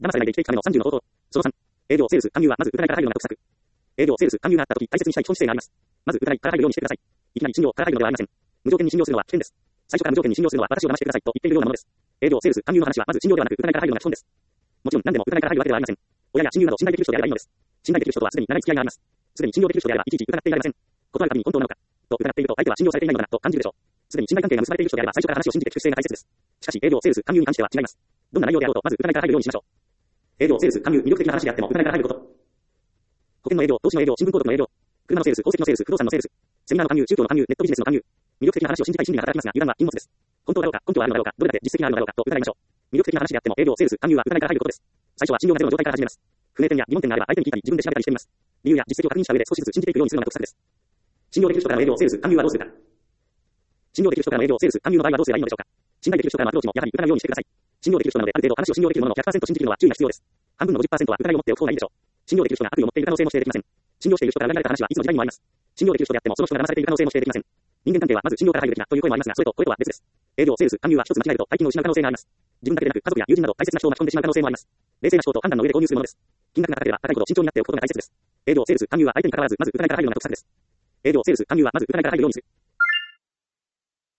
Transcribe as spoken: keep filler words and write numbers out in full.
騙されないで生きていくためのさんじゅうの方法。そのさん、営業セールス勧誘はまず疑いから入るのが得策。営業セールス勧誘があったとき大切にしたい基本姿勢があります。まず疑いから入るようにしてください。いきなり信用から入るのではありません。無条件に信用するのは危険です。最初から無条件に信用するのは私を騙してくださいと言っているようなものです。営業セールス勧誘の話はまず信用ではなく疑いから入るのが基本です。もちろん何でも疑いから入るわけではありません。親や親友など信頼できる人であればいいのです。信頼できる人とはすでに長い付き合いがあります。すでに信用できる人であればいちいち疑っていられません。断るたびに本当なのかと疑っていると相手は信用されていないのだなと感じるでしょう。すでに信頼関係が結ばれている人であれば最初から話を信じていく姿勢が大切です。しかし営業セールス勧誘に関しては違います。どんな内容であろうとまず疑いから入るようにしましょう。営業セールス勧誘魅力的な話であっても疑いから入ること。保険の営業、投資の営業、新聞広告の営業、車のセールス、宝石のセールス、不動産のセールス、セミナーの勧誘、宗教の勧誘、ネットビジネスの勧誘。魅力的な話を信じたい心理が働きますが、油断は禁物です。本当だろうか、根拠はあるのだろうか、どれだけ実績があるのだろうかと疑いましょう。魅力的な話であっても営業、セールス、勧誘は疑いから入ることです。最初は信用がゼロの状態から始めます。不明点や疑問点があれば相手に聞いたり自分で調べたりしてみます。理由や実績を確認した上で少しずつ信じていくようにするのが得策です。信用できる人からの営業、セールス、勧誘はどうするか。信用できる人からの営業、セールス、勧誘の場合はどうすればいいのでしょうか。信頼できる人からのアプローチもやはり疑うようにしてください。信用できる人なのである程度話を信用できるものを ひゃくパーセント 信じるのは注意が必要です。半分の ごじゅっパーセント は疑いを持っておく方がいいでしょう。信用できる人が悪意を持っている可能性も否定できません。信用している人から裏切られた話はいつの時代にもあります。信用できる人であってもその人が騙されている可能性も否定できません。人間関係はまず信用から入るべきだという声もありますが、それとこれとは別です。営業、セールス、勧誘は一つ間違えると大金を失う可能性があります。自分だけでなく家族や友人など大切な人を巻き込んでしまう可能性もあります。冷静な思考と判断の上で購入するものです。金額が高ければ高いほど慎重になっておくことが大切です。営業、セールス、勧誘は相手に関わらずまず疑いから入るのが得策です。営業、セールス、勧誘はまず疑いから入るようにする。